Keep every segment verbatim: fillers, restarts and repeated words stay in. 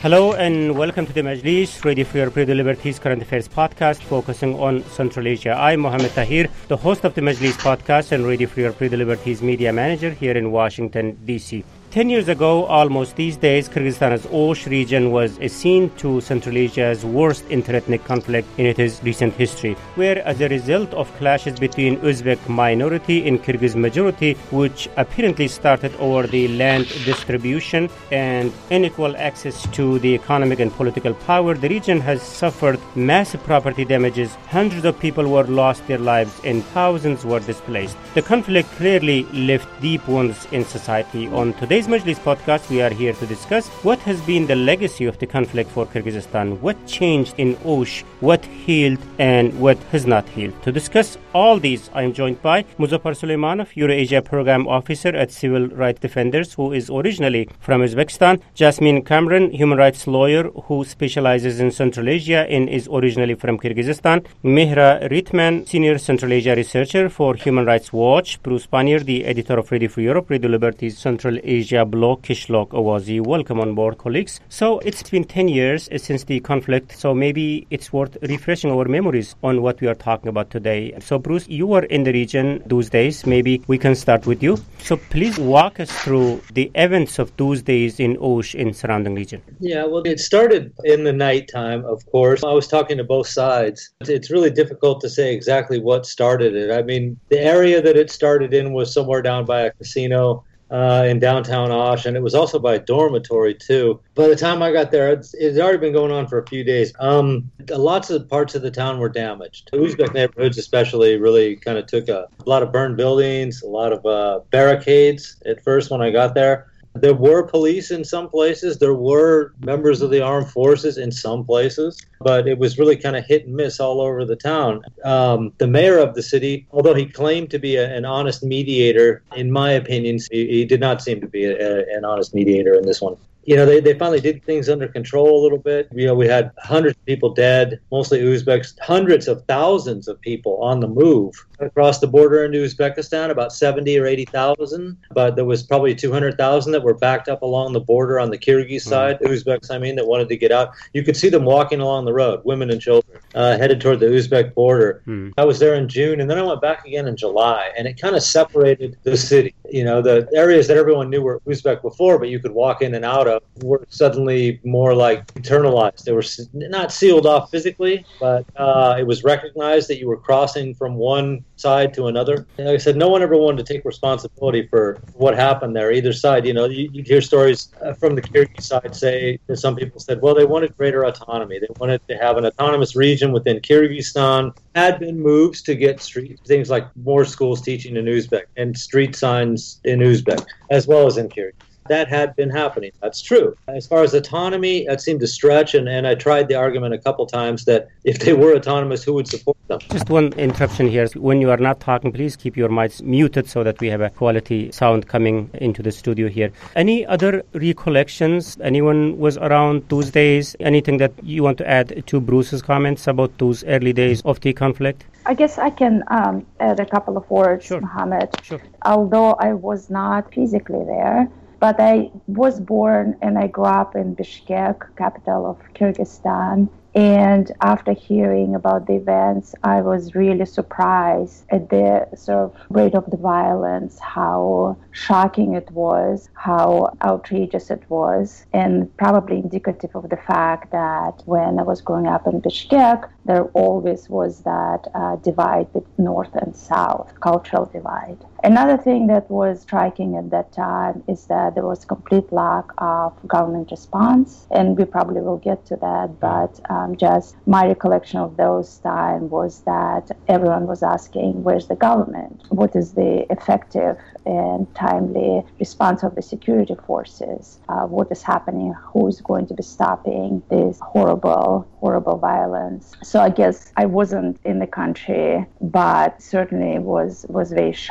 Hello and welcome to the Majlis, Radio Free Europe, Radio Liberties Current Affairs podcast focusing on Central Asia. I'm Mohammed Tahir, the host of the Majlis podcast and Radio Free Europe, Radio Liberties media manager here in Washington, D C Ten years ago, almost these days, Kyrgyzstan's Osh region was a scene to Central Asia's worst interethnic conflict in its recent history, where as a result of clashes between Uzbek minority and Kyrgyz majority, which apparently started over the land distribution and unequal access to the economic and political power, the region has suffered massive property damages. Hundreds of people were lost their lives and thousands were displaced. The conflict clearly left deep wounds in society. On today's Majlis podcast, we are here to discuss what has been the legacy of the conflict for Kyrgyzstan, what changed in Osh, what healed, and what has not healed. To discuss all these, I am joined by Muzaffar Suleymanov, Eurasia Program Officer at Civil Rights Defenders, who is originally from Uzbekistan, Jasmine Kamran, human rights lawyer who specializes in Central Asia and is originally from Kyrgyzstan, Mehra Ritman, senior Central Asia researcher for Human Rights Watch, Bruce Pannier, the editor of Radio Free Europe, Radio Liberties Central Asia blog, Kishlok Awazi. Welcome on board, colleagues. So it's been ten years since the conflict, so maybe it's worth refreshing our memories on what we are talking about today. So Bruce, you were in the region those days. Maybe we can start with you. So please walk us through the events of those days in Osh and surrounding region. Yeah, well, it started in the nighttime, of course. I was talking to both sides. It's really difficult to say exactly what started it. I mean, the area that it started in was somewhere down by a casino Uh, in downtown Osh, and it was also by a dormitory too. By the time I got there, it's, it's already been going on for a few days. Um, lots of parts of the town were damaged. The Uzbek neighborhoods especially really kind of took a, a lot of burned buildings, a lot of uh, barricades at first when I got there. There were police in some places. There were members of the armed forces in some places, but it was really kind of hit and miss all over the town. Um, the mayor of the city, although he claimed to be a, an honest mediator, in my opinion, he, he did not seem to be a, a, an honest mediator in this one. You know, they, they finally did things under control a little bit. You know, we had hundreds of people dead, mostly Uzbeks, hundreds of thousands of people on the move across the border into Uzbekistan, about seventy or eighty thousand. But there was probably two hundred thousand that were backed up along the border on the Kyrgyz side, mm. Uzbeks, I mean, that wanted to get out. You could see them walking along the road, women and children, uh, headed toward the Uzbek border. Mm. I was there in June, and then I went back again in July, and it kind of separated the city. You know, the areas that everyone knew were Uzbek before, but you could walk in and out of, were suddenly more like internalized. They were not sealed off physically, but uh, it was recognized that you were crossing from one side to another. And like I said, no one ever wanted to take responsibility for what happened there, either side. You know, you, you'd hear stories from the Kyrgyz side say that some people said, well, they wanted greater autonomy. They wanted to have an autonomous region within Kyrgyzstan. Had been moves to get street things like more schools teaching in Uzbek and street signs in Uzbek, as well as in Kyrgyz. That had been happening. That's true. As far as autonomy, that seemed to stretch, and, and I tried the argument a couple times that if they were autonomous, who would support them? Just one interruption here. When you are not talking, please keep your mics muted so that we have a quality sound coming into the studio here. Any other recollections? Anyone was around those days? Anything that you want to add to Bruce's comments about those early days of the conflict? I guess I can um, add a couple of words, sure. Mohammed. Sure. Although I was not physically there, but I was born and I grew up in Bishkek, capital of Kyrgyzstan. And after hearing about the events, I was really surprised at the sort of rate of the violence, how shocking it was, how outrageous it was, and probably indicative of the fact that when I was growing up in Bishkek, there always was that uh, divide between North and South, cultural divide. Another thing that was striking at that time is that there was complete lack of government response, and we probably will get to that, but um, just my recollection of those times was that everyone was asking, where's the government? What is the effective and timely response of the security forces? Uh, what is happening? Who is going to be stopping this horrible, horrible violence? So I guess I wasn't in the country, but certainly was, was very shocked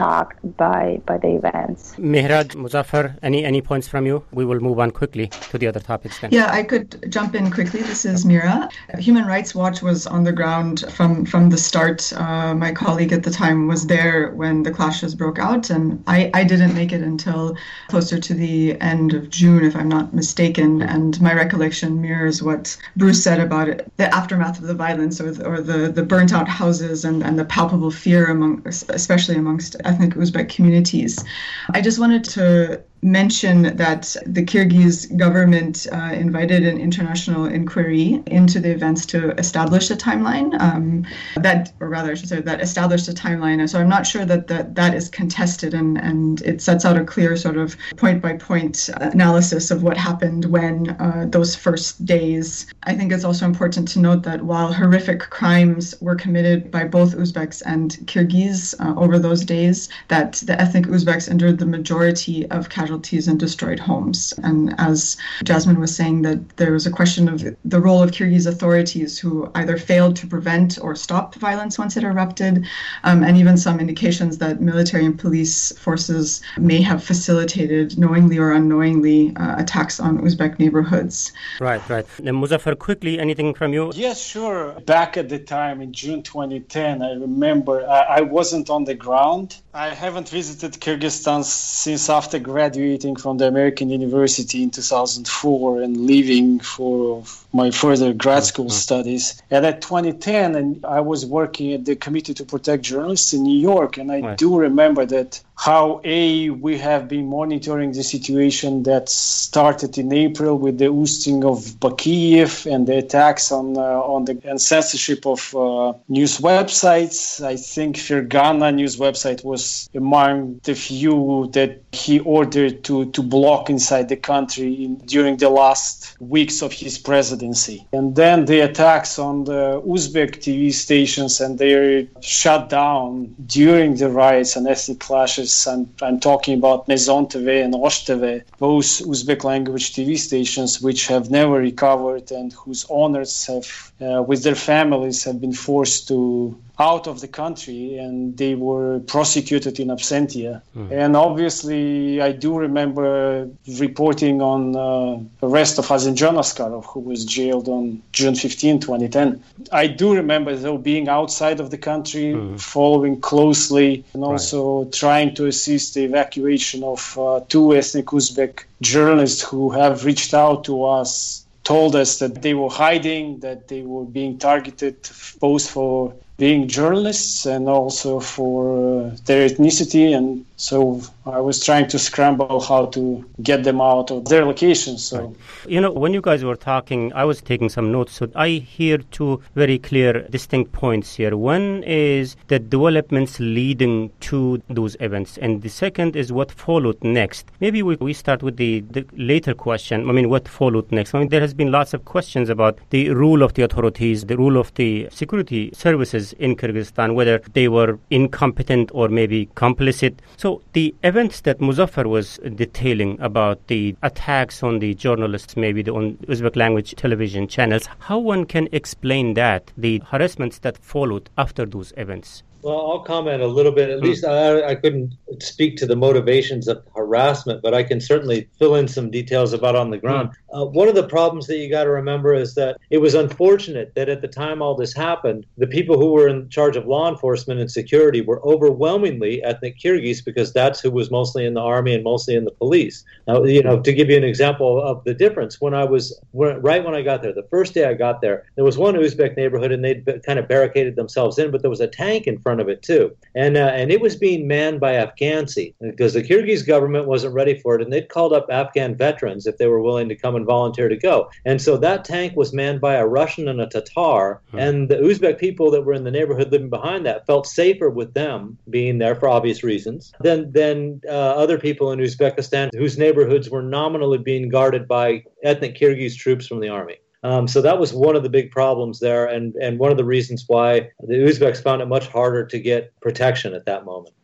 by by the events. Mehrad, Muzaffar, any, any points from you? We will move on quickly to the other topics then. Yeah, I could jump in quickly. This is Mira. Human Rights Watch was on the ground from, from the start. Uh, my colleague at the time was there when the clashes broke out, and I, I didn't make it until closer to the end of June, if I'm not mistaken. And my recollection mirrors what Bruce said about it, the aftermath of the violence, or the, or the, the burnt out houses and, and the palpable fear among, especially amongst ethnic Uzbek communities. I just wanted to mention that the Kyrgyz government uh, invited an international inquiry into the events to establish a timeline. Um, that, or rather, I should say, that established a timeline. So I'm not sure that that, that is contested, and, and it sets out a clear sort of point-by-point analysis of what happened when uh, those first days. I think it's also important to note that while horrific crimes were committed by both Uzbeks and Kyrgyz uh, over those days, that the ethnic Uzbeks endured the majority of casualties and destroyed homes. And as Jasmine was saying, that there was a question of the role of Kyrgyz authorities, who either failed to prevent or stop violence once it erupted, um, and even some indications that military and police forces may have facilitated, knowingly or unknowingly, uh, attacks on Uzbek neighborhoods. Right, right. Then Muzaffar, quickly, anything from you? Yes, sure. Back at the time in June twenty ten, I remember I, I wasn't on the ground. I haven't visited Kyrgyzstan since after graduating from the American University in two thousand four and leaving for my further grad school mm-hmm. studies. And at twenty ten, and I was working at the Committee to Protect Journalists in New York, and I right. do remember that how A, we have been monitoring the situation that started in April with the ousting of Bakiyev and the attacks on uh, on the and censorship of uh, news websites. I think Fergana news website was among the few that he ordered to, to block inside the country in, during the last weeks of his presidency. And then the attacks on the Uzbek T V stations and their shutdown during the riots and ethnic clashes. I'm, I'm talking about Mezon T V and Osh T V, both Uzbek language T V stations which have never recovered and whose owners have, uh, with their families, have been forced to out of the country, and they were prosecuted in absentia. Mm. And obviously, I do remember reporting on uh, the arrest of Hazinjan Askarov, who was jailed on June fifteenth, twenty ten. I do remember, though, being outside of the country, mm. following closely, and also right. trying to assist the evacuation of uh, two ethnic Uzbek journalists who have reached out to us, told us that they were hiding, that they were being targeted both for being journalists and also for uh, their ethnicity. And so I was trying to scramble how to get them out of their locations. So, right. You know, when you guys were talking, I was taking some notes. So I hear two very clear, distinct points here. One is the developments leading to those events. And the second is what followed next. Maybe we, we start with the, the later question. I mean, what followed next? I mean, there has been lots of questions about the rule of the authorities, the rule of the security services in Kyrgyzstan, whether they were incompetent or maybe complicit. So the events that Muzaffar was detailing about the attacks on the journalists, maybe the, on Uzbek language television channels, how one can explain that, the harassments that followed after those events? Well, I'll comment a little bit. At mm. least I, I couldn't speak to the motivations of harassment, but I can certainly fill in some details about on the ground. Mm. Uh, one of the problems that you got to remember is that it was unfortunate that at the time all this happened, the people who were in charge of law enforcement and security were overwhelmingly ethnic Kyrgyz, because that's who was mostly in the army and mostly in the police. Now, you know, to give you an example of the difference, when I was, when, right when I got there, the first day I got there, there was one Uzbek neighborhood and they'd kind of barricaded themselves in, but there was a tank in front of it too. And uh, and it was being manned by Afghansi, because the Kyrgyz government wasn't ready for it, and they'd called up Afghan veterans if they were willing to come and volunteer to go. And so that tank was manned by a Russian and a Tatar, hmm. and the Uzbek people that were in the neighborhood living behind that felt safer with them being there for obvious reasons than, than uh, other people in Uzbekistan whose neighborhoods were nominally being guarded by ethnic Kyrgyz troops from the army. Um, so that was one of the big problems there, and, and one of the reasons why the Uzbeks found it much harder to get protection at that moment.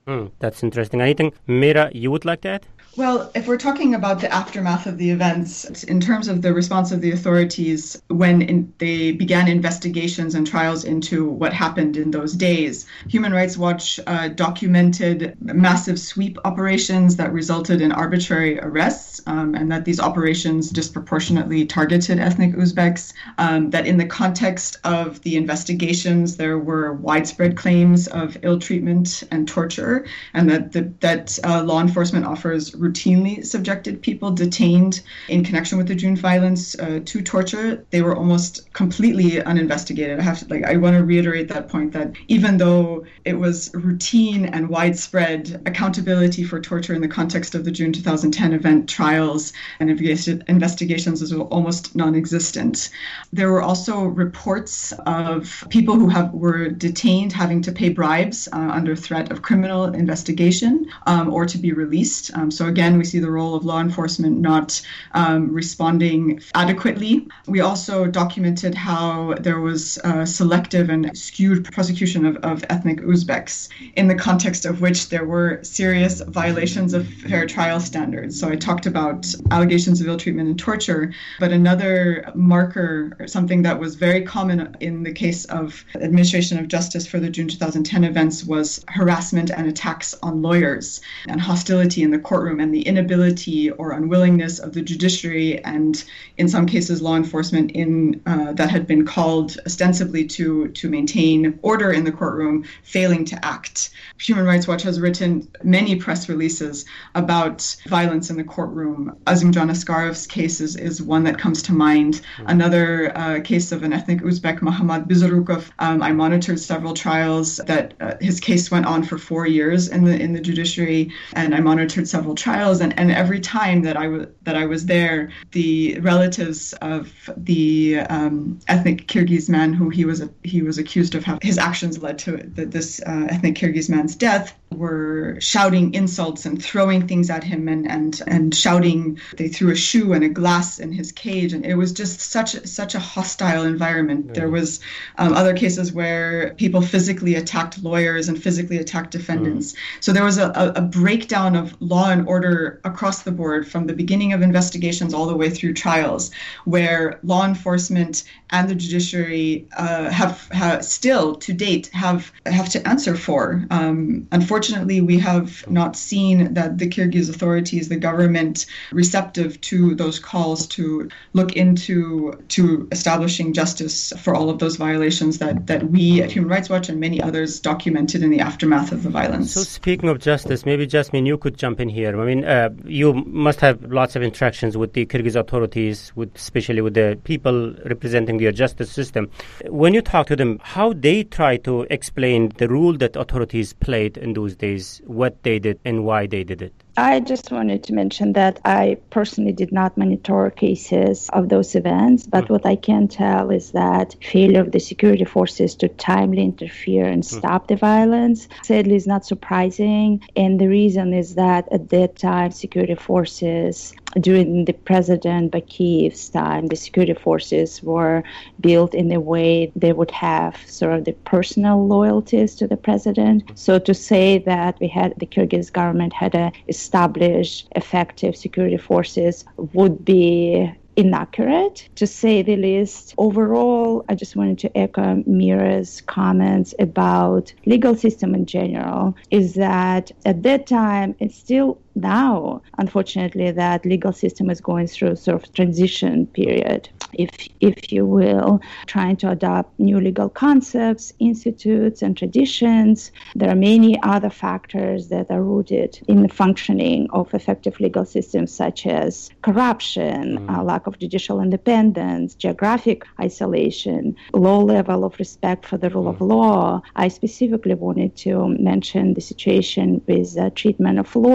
Mm, that's interesting. Anything, Mira, you would like to add? Well, if we're talking about the aftermath of the events, in terms of the response of the authorities when in, they began investigations and trials into what happened in those days, Human Rights Watch uh, documented massive sweep operations that resulted in arbitrary arrests, um, and that these operations disproportionately targeted ethnic Uzbeks, um, that in the context of the investigations, there were widespread claims of ill treatment and torture, and that, the, that uh, law enforcement offers routinely subjected people detained in connection with the June violence uh, to torture. They were almost completely uninvestigated. I have to, like, I want to reiterate that point, that even though it was routine and widespread, accountability for torture in the context of the June two thousand ten event trials and investigations was almost non-existent. There were also reports of people who have were detained having to pay bribes uh, under threat of criminal investigation um, or to be released. Um, so again, we see the role of law enforcement not um, responding adequately. We also documented how there was uh, selective and skewed prosecution of, of ethnic Uzbeks, in the context of which there were serious violations of fair trial standards. So I talked about allegations of ill treatment and torture, but another marker, or something that was very common in the case of administration of justice for the June two thousand ten events, was harassment and attacks on lawyers and hostility in the courtroom, and the inability or unwillingness of the judiciary and, in some cases, law enforcement in uh, that had been called ostensibly to, to maintain order in the courtroom, failing to act. Human Rights Watch has written many press releases about violence in the courtroom. Azimjan Askarov's case is, is one that comes to mind. Mm-hmm. Another uh, case of an ethnic Uzbek, Mahammad Bizarukov. Um, I monitored several trials that uh, his case went on for four years in the in the judiciary, and I monitored several trials. And, and every time that I was that I was there, the relatives of the um, ethnic Kyrgyz man who he was a, he was accused of having his actions led to the, this uh, ethnic Kyrgyz man's death were shouting insults and throwing things at him, and and and shouting. They threw a shoe and a glass in his cage, and it was just such such a hostile environment. Mm. There was um, other cases where people physically attacked lawyers and physically attacked defendants. Mm. So there was a, a, a breakdown of law and order across the board, from the beginning of investigations all the way through trials, where law enforcement and the judiciary uh, have, have still to date have have to answer for. Um, unfortunately, we have not seen that the Kyrgyz authorities, the government, receptive to those calls to look into to establishing justice for all of those violations that, that we at Human Rights Watch and many others documented in the aftermath of the violence. So speaking of justice, maybe Jasmine, you could jump in here. I mean, uh, you must have lots of interactions with the Kyrgyz authorities, with especially with the people representing their justice system. When you talk to them, how they try to explain the role that authorities played in those days, what they did and why they did it? I just wanted to mention that I personally did not monitor cases of those events, but mm. what I can tell is that failure of the security forces to timely interfere and mm. stop the violence, sadly, is not surprising. And the reason is that at that time, security forces, during the President Bakiyev's time, the security forces were built in a way they would have sort of the personal loyalties to the president. So to say that we had the Kyrgyz government had a established effective security forces would be inaccurate, to say the least. Overall, I just wanted to echo Mira's comments about legal system in general, is that at that time, it's still now, unfortunately, that legal system is going through sort of transition period, if if you will, trying to adopt new legal concepts, institutes, and traditions. There are many other factors that are rooted in the functioning of effective legal systems, such as corruption, mm. uh, lack of judicial independence, geographic isolation, low level of respect for the rule mm. of law. I specifically wanted to mention the situation with uh, treatment of lawyers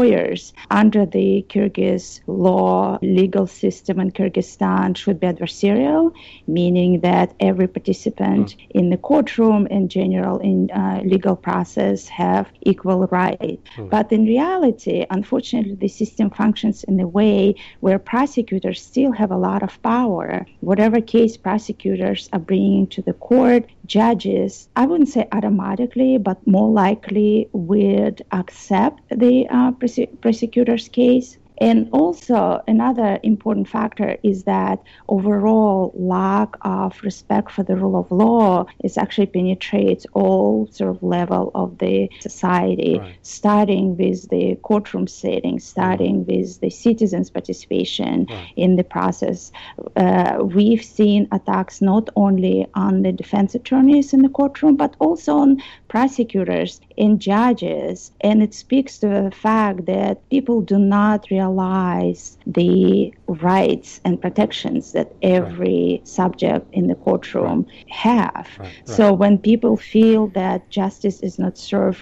prosecutors under the Kyrgyz law, legal system in Kyrgyzstan should be adversarial, meaning that every participant mm. in the courtroom in general in uh, legal process have equal right. Mm. But in reality, unfortunately, the system functions in a way where prosecutors still have a lot of power. Whatever case prosecutors are bringing to the court, judges, I wouldn't say automatically, but more likely would accept the uh, prose- prosecutor's case. And also another important factor is that overall lack of respect for the rule of law is actually penetrates all sort of level of the society, right. starting with the courtroom setting, starting mm-hmm. with the citizens' participation right. in the process. Uh, we've seen attacks not only on the defense attorneys in the courtroom, but also on prosecutors and judges. And it speaks to the fact that people do not realize realize the rights and protections that every right. subject in the courtroom right. have. Right. Right. So when people feel that justice is not served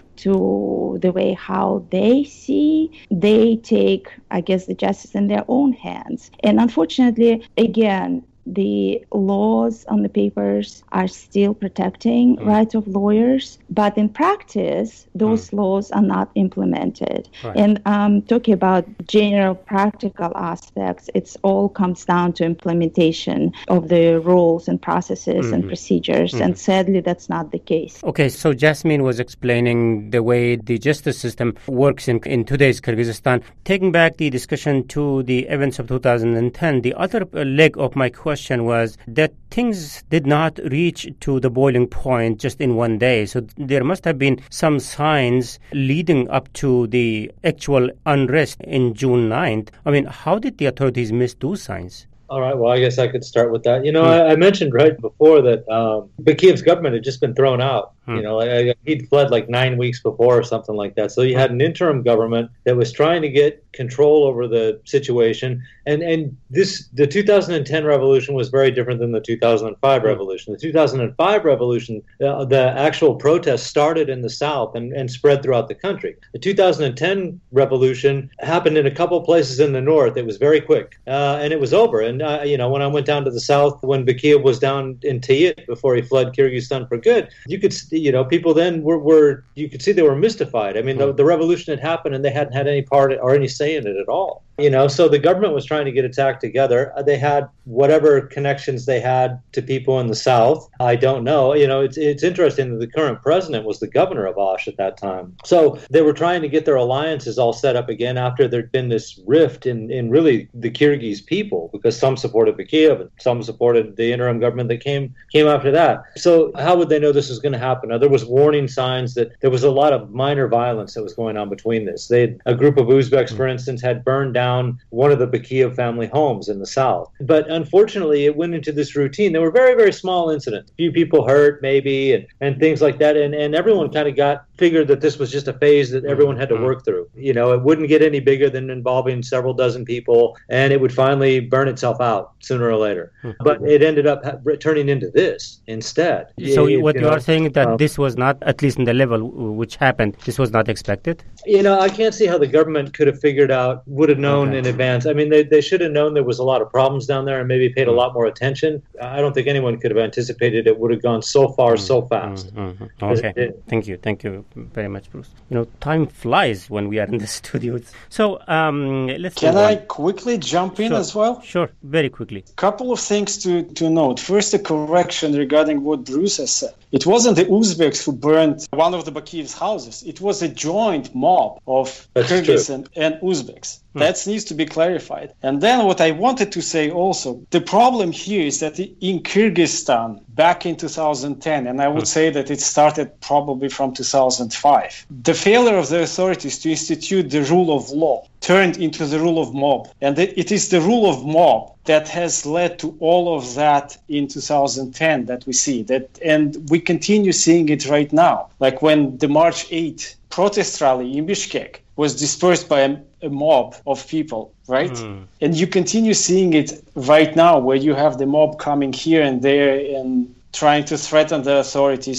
to the way how they see, they take, I guess, the justice in their own hands. And unfortunately, again, the laws on the papers are still protecting mm. rights of lawyers, but in practice, those mm. laws are not implemented. Right. And um, talking about general practical aspects, it's all comes down to implementation of the rules and processes mm-hmm. and procedures, mm-hmm. and sadly, that's not the case. Okay, so Jasmine was explaining the way the justice system works in, in today's Kyrgyzstan. Taking back the discussion to the events of two thousand ten, the other leg of my question question was that things did not reach to the boiling point just in one day. So there must have been some signs leading up to the actual unrest in June ninth. I mean, how did the authorities miss those signs? All right, well, I guess I could start with that. You know, hmm. I, I mentioned right before that um, Bakiyev's government had just been thrown out. Hmm. You know, I, I, he'd fled like nine weeks before or something like that. So you had an interim government that was trying to get control over the situation. And and this the two thousand ten revolution was very different than the two thousand five hmm. revolution. The two thousand five revolution, uh, the actual protests started in the south and, and spread throughout the country. The two thousand ten revolution happened in a couple places in the north. It was very quick, uh, and it was over. And uh, you know, when I went down to the south, when Bakiyev was down in Tayit before he fled Kyrgyzstan for good, you could, you know, people then were, were you could see they were mystified. I mean, the, the revolution had happened and they hadn't had any part or any say in it at all. You know, so the government was trying to get its act together. They had whatever connections they had to people in the south. I don't know. You know, it's it's interesting that the current president was the governor of Osh at that time. So they were trying to get their alliances all set up again after there'd been this rift in, in really the Kyrgyz people, because some supported Bakiyev and some supported the interim government that came came after that. So how would they know this was going to happen? Now, there was warning signs that there was a lot of minor violence that was going on between this. They had, a group of Uzbeks, for instance, had burned down one of the Bakiyev family homes in the south. But unfortunately, it went into this routine. There were very, very small incidents. A few people hurt, maybe, and, and things like that. And, and everyone kind of got figured that this was just a phase that everyone had to work through. You know, it wouldn't get any bigger than involving several dozen people, and it would finally burn itself out sooner or later. But it ended up ha- turning into this instead. So it, what you, you know, are saying that um, this was not, at least in the level which happened, this was not expected? You know, I can't see how the government could have figured out, would have known okay. in advance. I mean, they, they should have known there was a lot of problems down there and maybe paid a lot more attention. I don't think anyone could have anticipated it would have gone so far mm-hmm. so fast. Mm-hmm. Okay. Thank you. Thank you very much, Bruce. You know, time flies when we are in the studios. So um, let's Can I quickly jump in sure. as well? Sure, very quickly. Couple of things to, to note. First, a correction regarding what Bruce has said. It wasn't the Uzbeks who burned one of the Bakiyev's houses. It was a joint mob of That's Kyrgyz true. and, and Uzbeks. Hmm. That needs to be clarified. And then what I wanted to say also, the problem here is that in Kyrgyzstan, back in two thousand ten, and I would hmm. say that it started probably from two thousand five, the failure of the authorities to institute the rule of law turned into the rule of mob. And it is the rule of mob that has led to all of that in two thousand ten that we see. That, and we continue seeing it right now. Like when the March eighth protest rally in Bishkek was dispersed by a, a mob of people, right? Mm. And you continue seeing it right now, where you have the mob coming here and there and trying to threaten the authorities,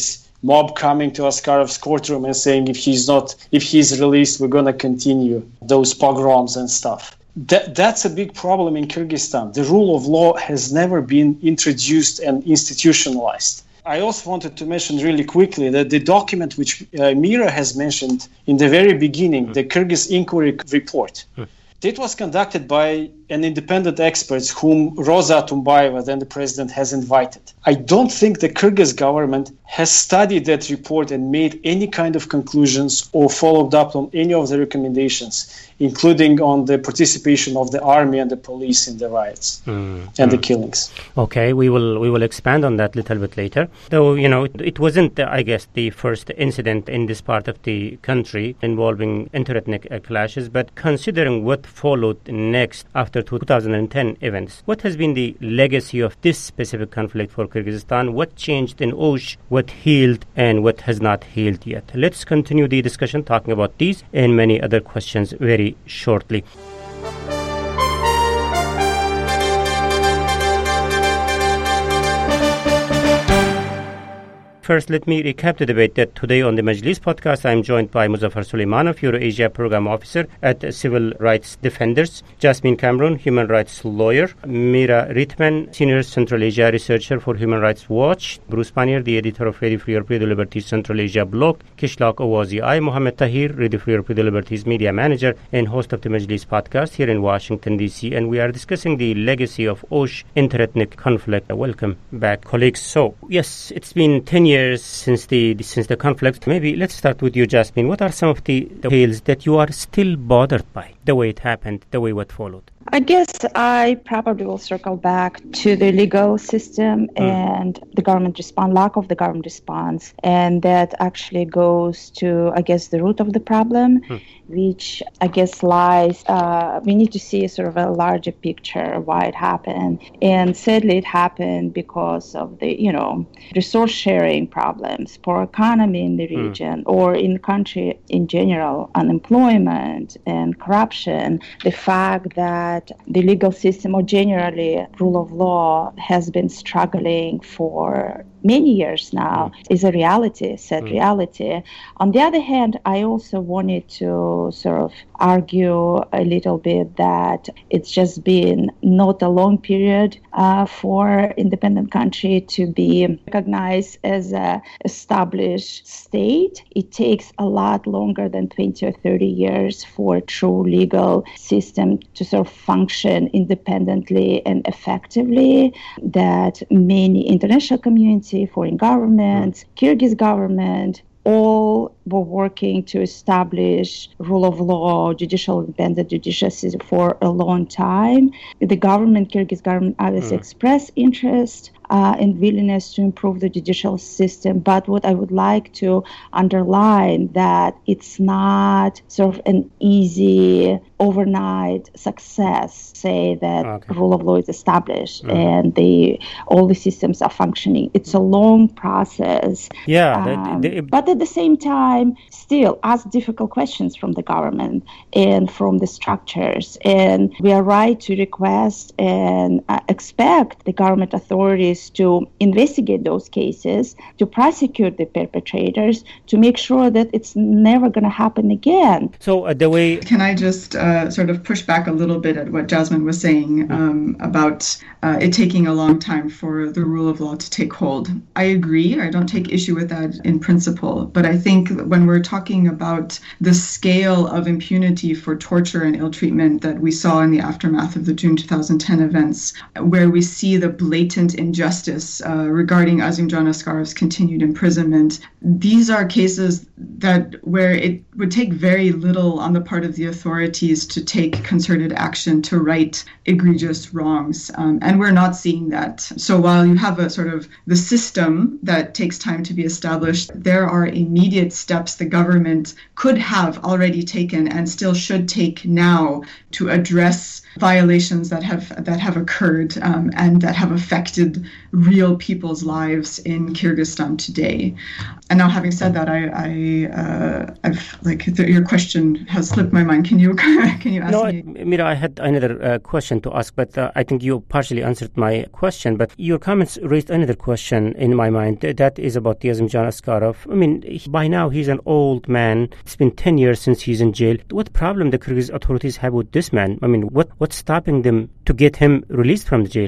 mob coming to Askarov's courtroom and saying if he's not, if he's released, we're going to continue those pogroms and stuff. That, that's a big problem in Kyrgyzstan. The rule of law has never been introduced and institutionalized. I also wanted to mention really quickly that the document which uh, Mira has mentioned in the very beginning, mm. the Kyrgyz Inquiry Report, mm. it was conducted by an independent expert whom Rosa Atumbayeva, then the president, has invited. I don't think the Kyrgyz government has studied that report and made any kind of conclusions or followed up on any of the recommendations, including on the participation of the army and the police in the riots mm. and mm. the killings. Okay, we will we will expand on that a little bit later. Though, you know, it, it wasn't, uh, I guess, the first incident in this part of the country involving interethnic uh, clashes, but considering what followed next after two thousand ten events, what has been the legacy of this specific conflict for Kyrgyzstan? What changed in Osh? What healed and what has not healed yet? Let's continue the discussion talking about these and many other questions very shortly. First, let me recap the debate that today on the Majlis podcast, I am joined by Muzaffar Suleimanov, Euro-Asia Program Officer at Civil Rights Defenders, Jasmine Cameron, Human Rights Lawyer, Mira Ritman, Senior Central Asia Researcher for Human Rights Watch, Bruce Pannier, the editor of Radio Free Europe, Radio Liberties Central Asia blog, Kishlak Owazi. I, Mohammed Tahir, Radio Free Europe, Radio Liberties Media Manager and host of the Majlis podcast here in Washington, D C, and we are discussing the legacy of Osh interethnic conflict. Welcome back, colleagues. So, yes, it's been ten years Years since the since the conflict. Maybe let's start with you, Jasmine. What are some of the tales that you are still bothered by, the way it happened, the way what followed? I guess I probably will circle back to the legal system mm. and the government response, lack of the government response. And that actually goes to, I guess, the root of the problem, mm. which I guess lies, uh, we need to see sort of a larger picture of why it happened. And sadly, it happened because of the, you know, resource sharing problems, poor economy in the region mm. or in the country in general, unemployment and corruption, the fact that the legal system or generally rule of law has been struggling for many years now mm. is a reality, sad mm. reality. On the other hand, I also wanted to sort of argue a little bit that it's just been not a long period uh, for independent country to be recognized as an established state. It takes a lot longer than twenty or thirty years for a true legal system to sort of function independently and effectively, that many international community, foreign governments, Kyrgyz government, all were working to establish rule of law, judicial independent judicial system for a long time. The government, Kyrgyz government, obviously mm. expressed interest uh, and willingness to improve the judicial system. But what I would like to underline that it's not sort of an easy overnight success. Say that okay. rule of law is established mm. and the all the systems are functioning. It's a long process. Yeah, um, the, the, but at the same time, still ask difficult questions from the government and from the structures. And we are right to request and uh, expect the government authorities to investigate those cases, to prosecute the perpetrators, to make sure that it's never going to happen again. So uh, the way... Can I just uh, sort of push back a little bit at what Jasmine was saying um, about uh, it taking a long time for the rule of law to take hold? I agree. I don't take issue with that in principle. But I think when we're talking about the scale of impunity for torture and ill treatment that we saw in the aftermath of the June two thousand ten events, where we see the blatant injustice uh, regarding Azimjan Askarov's continued imprisonment, these are cases that where it would take very little on the part of the authorities to take concerted action to right egregious wrongs. Um, and we're not seeing that. So while you have a sort of the system that takes time to be established, there are immediate steps steps the government could have already taken and still should take now to address violations that have that have occurred um, and that have affected real people's lives in Kyrgyzstan today. And now, having said that, I, I uh, I've like the, your question has slipped my mind. Can you can you ask no, me? Mira, I had another uh, question to ask, but uh, I think you partially answered my question. But your comments raised another question in my mind. That is about Azimjan Askarov. I mean, he, by now he's an old man. It's been ten years since he's in jail. What problem the Kyrgyz authorities have with this man? I mean, what what's stopping them to get him released from the jail?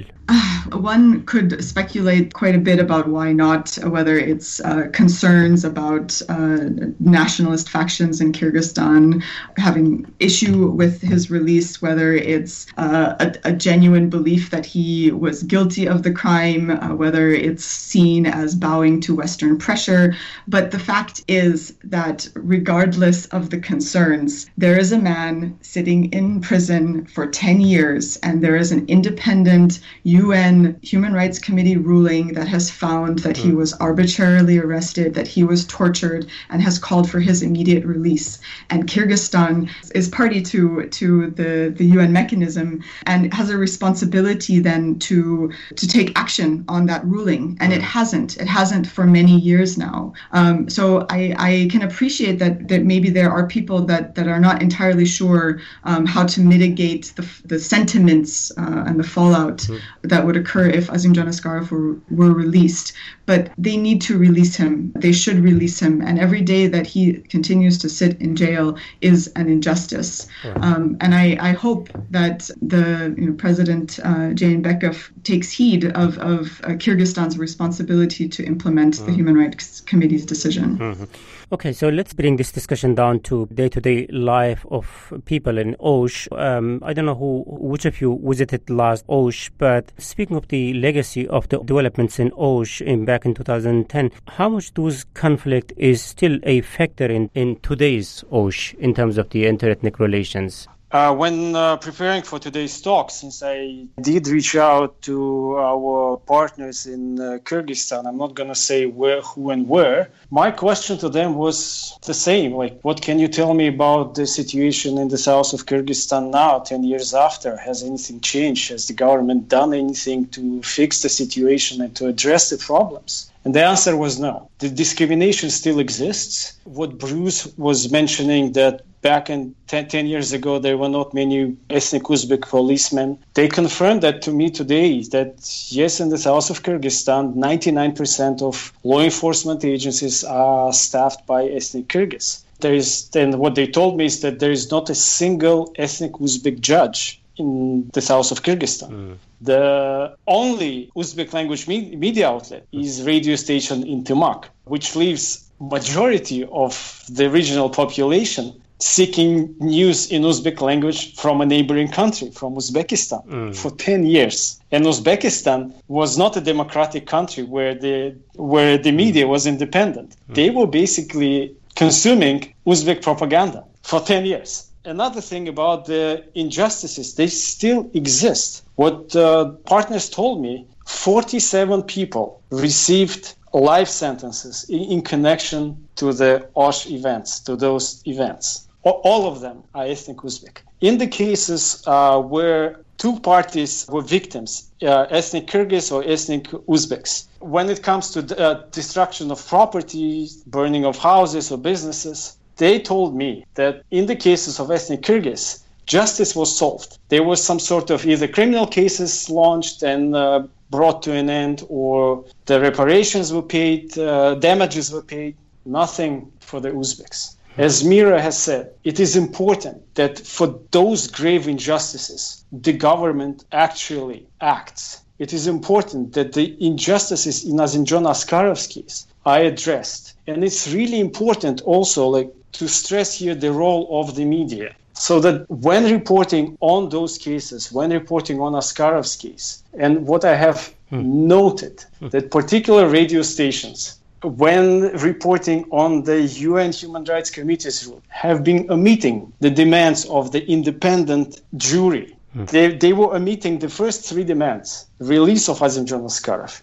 One could speculate quite a bit about why not, whether it's uh, concerns about uh, nationalist factions in Kyrgyzstan having issue with his release, whether it's uh, a, a genuine belief that he was guilty of the crime, uh, whether it's seen as bowing to Western pressure. But the fact is that regardless of the concerns, there is a man sitting in prison for ten years, and there is an independent U N Human Rights Committee ruling that has found that he was arbitrarily arrested, that he was tortured, and has called for his immediate release. And Kyrgyzstan is party to to the, the U N mechanism and has a responsibility then to to take action on that ruling. And it hasn't. It hasn't for many years now. Um, so I, I can appreciate that that maybe there are people that, that are not entirely sure um, how to mitigate the, the sentiments uh, and the fallout mm. that would occur if Azimjan Askarov were, were released. But they need to release him. They should release him. And every day that he continues to sit in jail is an injustice. Yeah. Um, and I, I hope that the you know, President uh, Jayinbekov takes heed of, of uh, Kyrgyzstan's responsibility to implement mm. the Human Rights Committee's decision. Mm-hmm. Okay, so let's bring this discussion down to day-to-day life of people in Osh. Um, I don't know who, which of you visited last Osh, but speaking of the legacy of the developments in Osh in back in two thousand ten, how much those conflict is still a factor in, in today's Osh in terms of the interethnic relations? Uh, when uh, preparing for today's talk, since I did reach out to our partners in uh, Kyrgyzstan, I'm not going to say where, who and where, my question to them was the same. Like, what can you tell me about the situation in the south of Kyrgyzstan now, ten years after? Has anything changed? Has the government done anything to fix the situation and to address the problems? And the answer was no. The discrimination still exists. What Bruce was mentioning, that back in ten, ten years ago, there were not many ethnic Uzbek policemen. They confirmed that to me today, that yes, in the south of Kyrgyzstan, ninety-nine percent of law enforcement agencies are staffed by ethnic Kyrgyz. There is, and what they told me is that there is not a single ethnic Uzbek judge in the south of Kyrgyzstan. Mm. The only Uzbek language me- media outlet is radio station in Timak, which leaves majority of the regional population seeking news in Uzbek language from a neighboring country, from Uzbekistan, mm. for ten years. And Uzbekistan was not a democratic country where the where the media was independent. Mm. They were basically consuming Uzbek propaganda for ten years. Another thing about the injustices, they still exist. What uh, partners told me, forty-seven people received life sentences in, in connection to the Osh events, to those events. O- all of them are ethnic Uzbek. In the cases uh, where two parties were victims, uh, ethnic Kyrgyz or ethnic Uzbeks, when it comes to the, uh, destruction of property, burning of houses or businesses, they told me that in the cases of ethnic Kyrgyz, justice was solved. There was some sort of either criminal cases launched and uh, brought to an end, or the reparations were paid, uh, damages were paid, nothing for the Uzbeks. As Mira has said, it is important that for those grave injustices, the government actually acts. It is important that the injustices in Azimjan Askarov's case are addressed. And it's really important also, like, to stress here the role of the media, so that when reporting on those cases, when reporting on Askarov's case, and what I have hmm. noted, hmm. that particular radio stations, when reporting on the U N Human Rights Committee's rule, have been omitting the demands of the independent jury. Hmm. They, they were omitting the first three demands: release of Azimjan Askarov, hmm.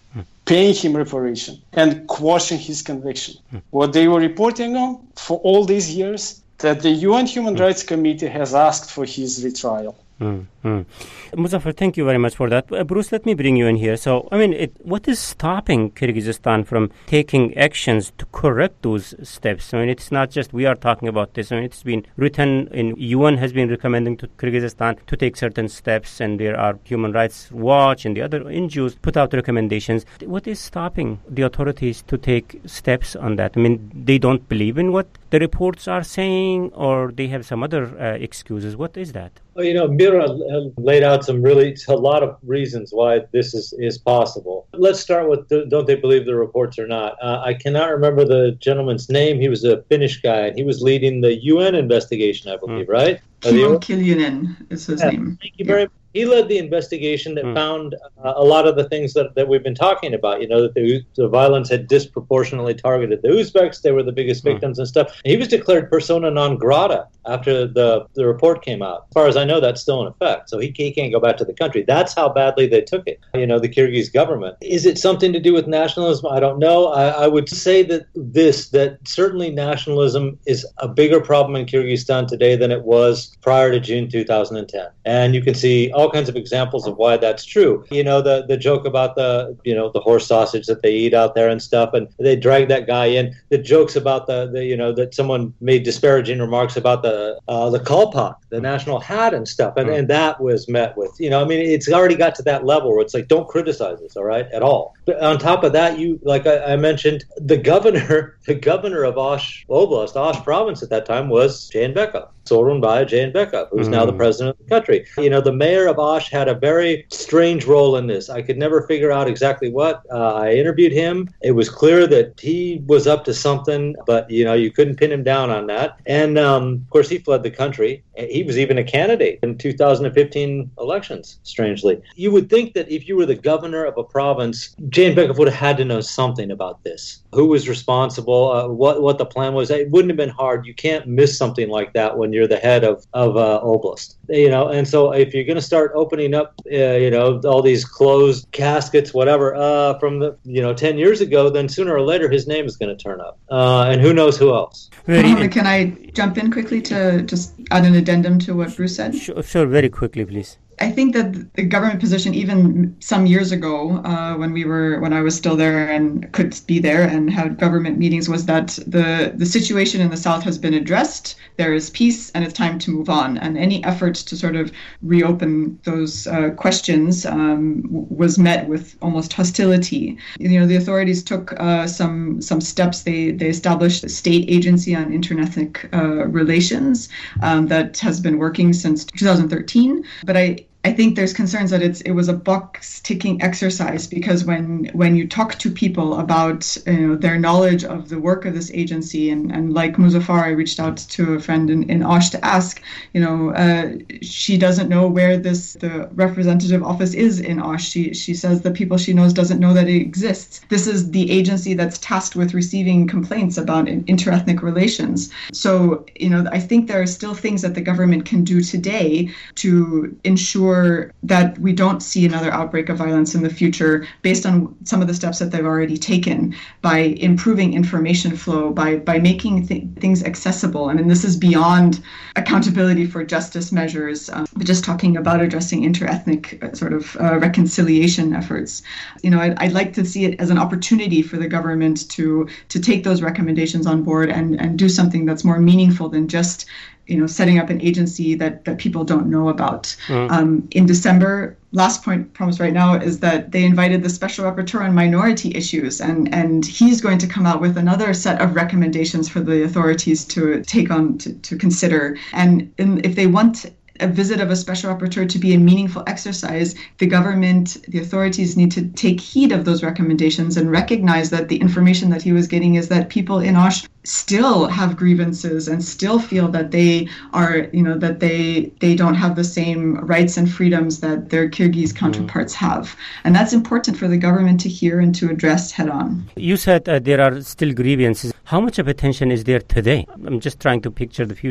paying him reparation and quashing his conviction. Mm. What they were reporting on for all these years, that the U N Human mm. Rights Committee has asked for his retrial. Mm-hmm. Muzaffar, thank you very much for that. Uh, Bruce, let me bring you in here. So, I mean, it, what is stopping Kyrgyzstan from taking actions to correct those steps? I mean, it's not just we are talking about this. I mean, it's been written in U N has been recommending to Kyrgyzstan to take certain steps, and there are Human Rights Watch and the other N G Os put out recommendations. What is stopping the authorities to take steps on that? I mean, they don't believe in what the reports are saying, or they have some other uh, excuses. What is that? Well, you know, Mira laid out some really, a lot of reasons why this is, is possible. Let's start with, the, don't they believe the reports or not? Uh, I cannot remember the gentleman's name. He was a Finnish guy, and he was leading the U N investigation, I believe, mm. right? Kimmo Kiljunen is his yeah, name. Thank you very much. He led the investigation that mm. found uh, a lot of the things that, that we've been talking about. You know, that the, the violence had disproportionately targeted the Uzbeks. They were the biggest victims mm. and stuff. And he was declared persona non grata after the, the report came out. As far as I know, that's still in effect. So he, he can't go back to the country. That's how badly they took it, you know, the Kyrgyz government. Is it something to do with nationalism? I don't know. I, I would say that this, that certainly nationalism is a bigger problem in Kyrgyzstan today than it was prior to June two thousand ten. And you can see all kinds of examples of why that's true. You know, the the joke about the, you know, the horse sausage that they eat out there and stuff, and they drag that guy in. The jokes about the, the you know, that someone made disparaging remarks about the uh, the kalpak, the national hat and stuff, and, and that was met with, you know, I mean, it's already got to that level where it's like, don't criticize us, all right, at all. But on top of that, you, like I, I mentioned, the governor, the governor of Osh Oblast, Osh province at that time was Jayinbekov. Sorunbay Jayinbekov, who's mm. now the president of the country. You know, the mayor of Osh had a very strange role in this. I could never figure out exactly what. Uh, I interviewed him. It was clear that he was up to something, but, you know, you couldn't pin him down on that. And, um, of course, he fled the country. He was even a candidate in two thousand fifteen elections, strangely. You would think that if you were the governor of a province, Jayinbekov would have had to know something about this. Who was responsible, uh, what what the plan was. It wouldn't have been hard. You can't miss something like that when you're the head of, of uh, Oblast. You know, and so if you're going to start opening up, uh, you know, all these closed caskets, whatever, uh, from the, you know, ten years ago, then sooner or later his name is going to turn up. Uh, and who knows who else. Mohammed, can I jump in quickly to just add an addendum to what Bruce said? Sure, sure, very quickly, please. I think that the government position, even some years ago, uh, when we were, when I was still there and could be there and had government meetings, was that the the situation in the south has been addressed. There is peace, and it's time to move on. And any effort to sort of reopen those uh, questions um, was met with almost hostility. You know, the authorities took uh, some some steps. They they established a state agency on interethnic uh, relations um, that has been working since two thousand thirteen. But I. I think there's concerns that it's it was a box-ticking exercise, because when when you talk to people about, you know, their knowledge of the work of this agency, and, and like Muzaffar, I reached out to a friend in, in Osh to ask, you know, uh, she doesn't know where this the representative office is in Osh. She she says the people she knows doesn't know that it exists. This is the agency that's tasked with receiving complaints about interethnic relations. So, you know, I think there are still things that the government can do today to ensure that we don't see another outbreak of violence in the future, based on some of the steps that they've already taken, by improving information flow, by by making th- things accessible. I mean, this is beyond accountability for justice measures, um, but just talking about addressing interethnic uh, sort of uh, reconciliation efforts. You know, I'd, I'd like to see it as an opportunity for the government to to take those recommendations on board and, and do something that's more meaningful than just, you know, setting up an agency that, that people don't know about. Mm. Um, in December, last point promised right now is that they invited the Special Rapporteur on minority issues, and, and he's going to come out with another set of recommendations for the authorities to take on, to, to consider. And in, if they want a visit of a special rapporteur to be a meaningful exercise, the government, the authorities need to take heed of those recommendations and recognize that the information that he was getting is that people in Osh still have grievances and still feel that they are, you know, that they they don't have the same rights and freedoms that their Kyrgyz counterparts mm. have. And that's important for the government to hear and to address head on. You said uh, there are still grievances. How much of attention is there today? I'm just trying to picture the future.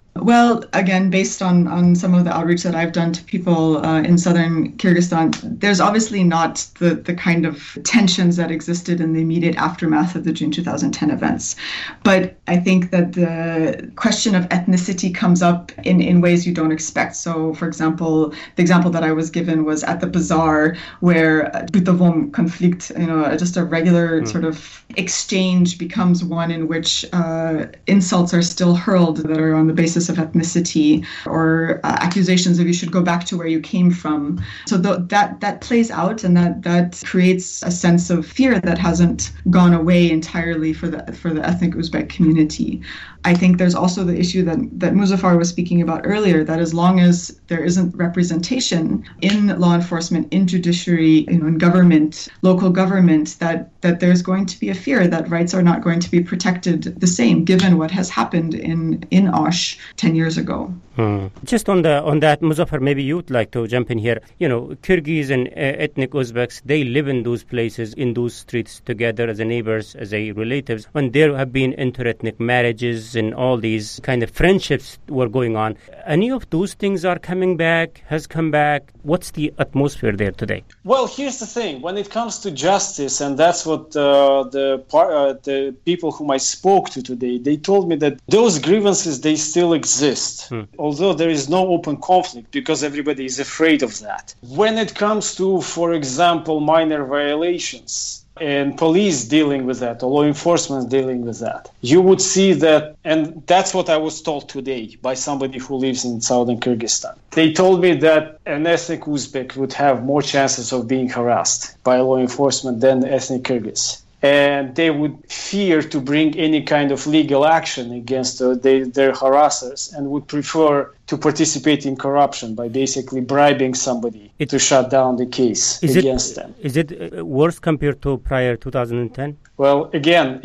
Well, again, based on, on some of the outreach that I've done to people uh, in southern Kyrgyzstan, there's obviously not the, the kind of tensions that existed in the immediate aftermath of the June two thousand ten events. But I think that the question of ethnicity comes up in, in ways you don't expect. So, for example, the example that I was given was at the bazaar where Bytovom conflict, you know, just a regular mm. sort of exchange becomes one in which uh, insults are still hurled that are on the basis of ethnicity or uh, accusations of you should go back to where you came from. So th- that that plays out, and that that creates a sense of fear that hasn't gone away entirely for the for the ethnic Uzbek community. I think there's also the issue that, that Muzaffar was speaking about earlier, that as long as there isn't representation in law enforcement, in judiciary, you know, in government, local government, that, that there's going to be a fear that rights are not going to be protected the same, given what has happened in, in Osh ten years ago. Hmm. Just on the on that, Muzaffar, maybe you'd like to jump in here. You know, Kyrgyz and uh, ethnic Uzbeks, they live in those places, in those streets together as a neighbors, as a relatives. And there have been inter-ethnic marriages and all these kind of friendships were going on. Any of those things are coming back, has come back? What's the atmosphere there today? Well, here's the thing. When it comes to justice, and that's what uh, the par- uh, the people whom I spoke to today, they told me that those grievances, they still exist. Hmm. Although there is no open conflict because everybody is afraid of that. When it comes to, for example, minor violations, and police dealing with that, or law enforcement dealing with that, you would see that, and that's what I was told today by somebody who lives in southern Kyrgyzstan. They told me that an ethnic Uzbek would have more chances of being harassed by law enforcement than ethnic Kyrgyz. And they would fear to bring any kind of legal action against uh, they, their harassers, and would prefer to participate in corruption by basically bribing somebody it, to shut down the case against it, them. Is it worse compared to prior two thousand ten? Well, again,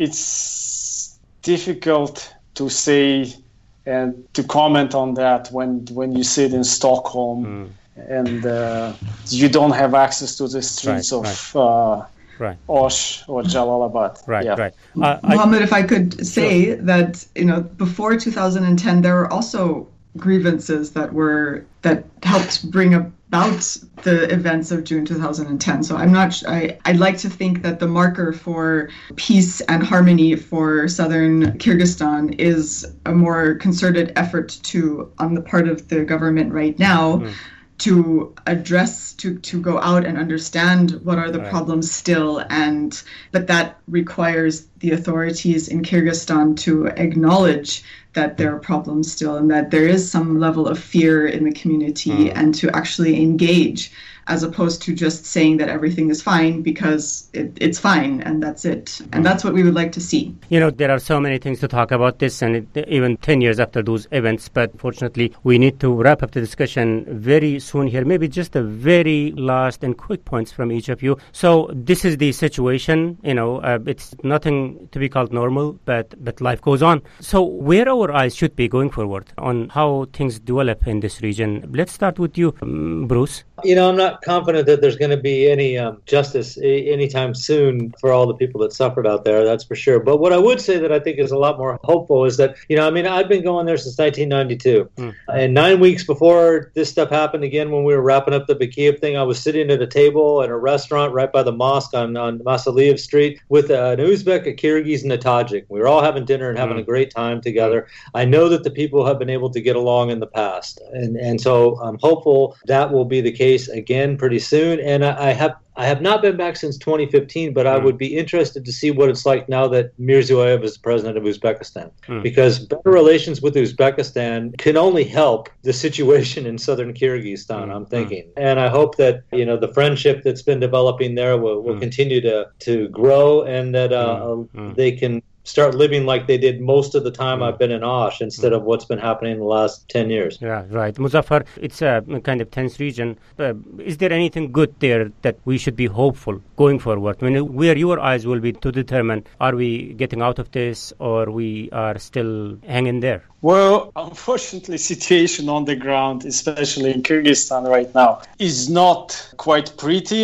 it's difficult to say and to comment on that when, when you sit in Stockholm mm. and uh, you don't have access to the streets right, of... Right. Uh, Right. Osh or Jalalabad. Right, yeah. right. Uh, Mohammed, if I could say sure. that, you know, before two thousand ten, there were also grievances that were, that helped bring about the events of June two thousand ten. So I'm not, I, I'd like to think that the marker for peace and harmony for southern Kyrgyzstan is a more concerted effort to, on the part of the government right now, mm. to address, to, to go out and understand what are the right. problems still, and but that requires the authorities in Kyrgyzstan to acknowledge that there are problems still and that there is some level of fear in the community mm. and to actually engage, as opposed to just saying that everything is fine because it, it's fine and that's it. And that's what we would like to see. You know, there are so many things to talk about this, and it, even ten years after those events, but fortunately we need to wrap up the discussion very soon here. Maybe just a very last and quick points from each of you. So this is the situation, you know, uh, it's nothing to be called normal, but, but life goes on. So where our eyes should be going forward on how things develop in this region? Let's start with you, um, Bruce. You know, I'm not confident that there's going to be any um, justice a- anytime soon for all the people that suffered out there, that's for sure. But what I would say that I think is a lot more hopeful is that, you know, I mean, I've been going there since nineteen ninety-two. Mm. And nine weeks before this stuff happened again, when we were wrapping up the Bakiev thing, I was sitting at a table at a restaurant right by the mosque on, on Masaliev Street with an Uzbek, a Kyrgyz, and a Tajik. We were all having dinner and having mm. a great time together. I know that the people have been able to get along in the past. And, and so I'm hopeful that will be the case again pretty soon. And I, I have I have not been back since twenty fifteen, but I would be interested to see what it's like now that Mirziyoyev is the president of Uzbekistan. Mm. Because better relations with Uzbekistan can only help the situation in southern Kyrgyzstan, mm. I'm thinking. Mm. And I hope that, you know, the friendship that's been developing there will, will mm. continue to, to grow, and that uh, mm. Mm. they can start living like they did most of the time mm. I've been in Osh, instead mm. of what's been happening in the last ten years. Yeah, right. Muzaffar, it's a kind of tense region. Uh, is there anything good there that we should be hopeful going forward? I mean, where your eyes will be to determine, are we getting out of this or we are still hanging there? Well, unfortunately, situation on the ground, especially in Kyrgyzstan right now, is not quite pretty.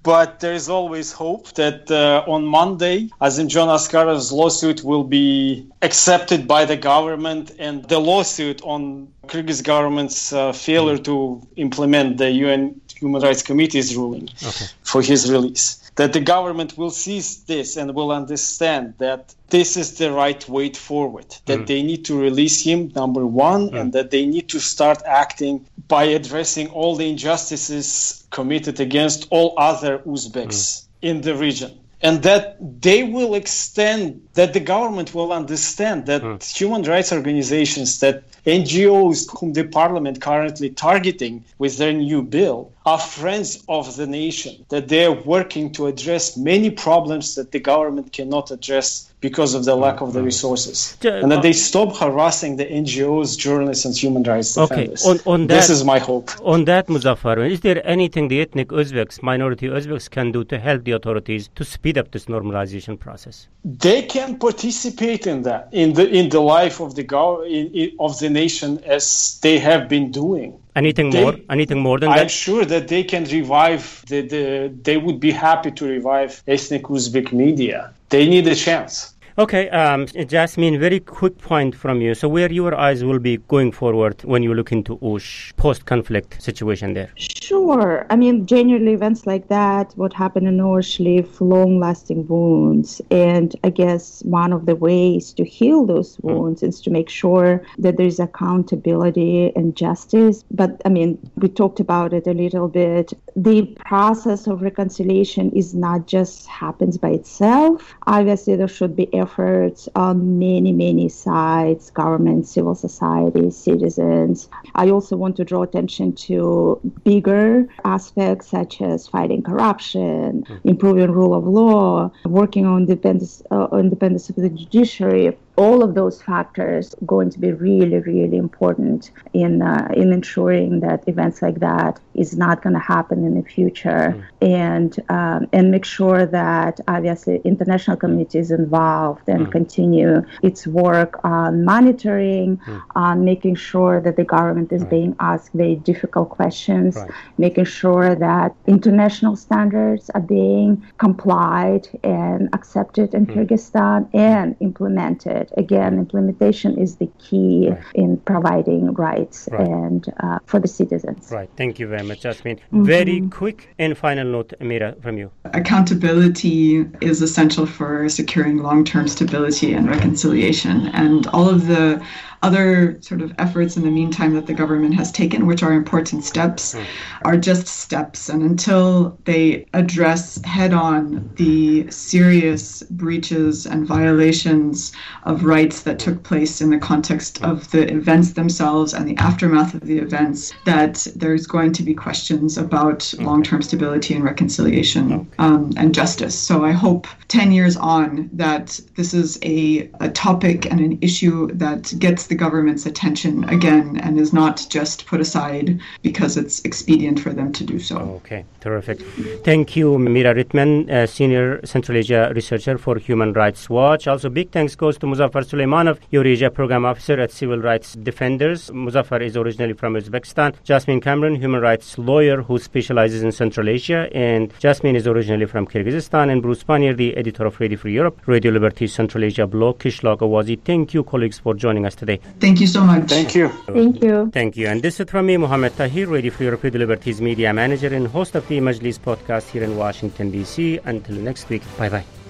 but there is always hope that uh, on Monday, Azimjon Askarov's lawsuit will be accepted by the government, and the lawsuit on Kyrgyz government's uh, failure to implement the U N Human Rights Committee's ruling okay. for his release. That the government will seize this and will understand that this is the right way forward, that mm. they need to release him, number one, mm. and that they need to start acting by addressing all the injustices committed against all other Uzbeks mm. in the region. And that they will extend, that the government will understand that mm. human rights organizations, that N G Os whom the parliament currently targeting with their new bill are friends of the nation, that they are working to address many problems that the government cannot address because of the lack of the resources. And that they stop harassing the N G Os, journalists, and human rights defenders. Okay, on, on that, this is my hope. On that, Muzaffar, is there anything the ethnic Uzbeks, minority Uzbeks can do to help the authorities to speed up this normalization process? They can participate in that, in the in the life of the go- in, in, of the nation as they have been doing. Anything they, more? Anything more than I'm that? I'm sure that they can revive, the, the, they would be happy to revive ethnic Uzbek media. They need a chance. Okay, um, Jasmine, very quick point from you. So where your eyes will be going forward when you look into Osh, post-conflict situation there? Sure. I mean, generally events like that, what happened in Osh, leave long-lasting wounds. And I guess one of the ways to heal those wounds mm. is to make sure that there's accountability and justice. But, I mean, we talked about it a little bit. The process of reconciliation is not just happens by itself. Obviously, there should be efforts on many, many sides, government, civil society, citizens. I also want to draw attention to bigger aspects such as fighting corruption, mm-hmm. improving rule of law, working on independence, uh, independence of the judiciary. All of those factors are going to be really, really important in uh, in ensuring that events like that is not going to happen in the future, mm. and um, and make sure that obviously international community is involved and mm. continue its work on monitoring, mm. on making sure that the government is right. being asked very difficult questions, right. making sure that international standards are being complied and accepted in mm. Kyrgyzstan and implemented. Again, implementation is the key right. in providing rights right. and uh, for the citizens. Right. Thank you very much, Jasmine. Mm-hmm. Very quick and final note, Amira, from you. Accountability is essential for securing long-term stability and reconciliation. And all of the other sort of efforts in the meantime that the government has taken, which are important steps, mm. are just steps. And until they address head-on the serious breaches and violations of rights that took place in the context of the events themselves and the aftermath of the events, that there's going to be questions about okay. long-term stability and reconciliation okay. um, and justice. So I hope ten years on that this is a, a topic and an issue that gets the government's attention again and is not just put aside because it's expedient for them to do so. Okay, terrific. Thank you, Mira Ritman, uh, Senior Central Asia Researcher for Human Rights Watch. Also, big thanks goes to Muzaffar Suleymanov, Eurasia Program Officer at Civil Rights Defenders. Muzaffar is originally from Uzbekistan. Jasmine Cameron, Human Rights Lawyer who specializes in Central Asia. And Jasmine is originally from Kyrgyzstan. And Bruce Panier, the editor of Radio Free Europe, Radio Liberty Central Asia blog. Kishlock Awazi. Thank you, colleagues, for joining us today. Thank you so much. Thank you. Thank you. Thank you. And this is from me, Mohammed Tahir, Radio Free Europe, Radio Liberty's media manager and host of the Majlis podcast here in Washington, D C. Until next week, bye-bye.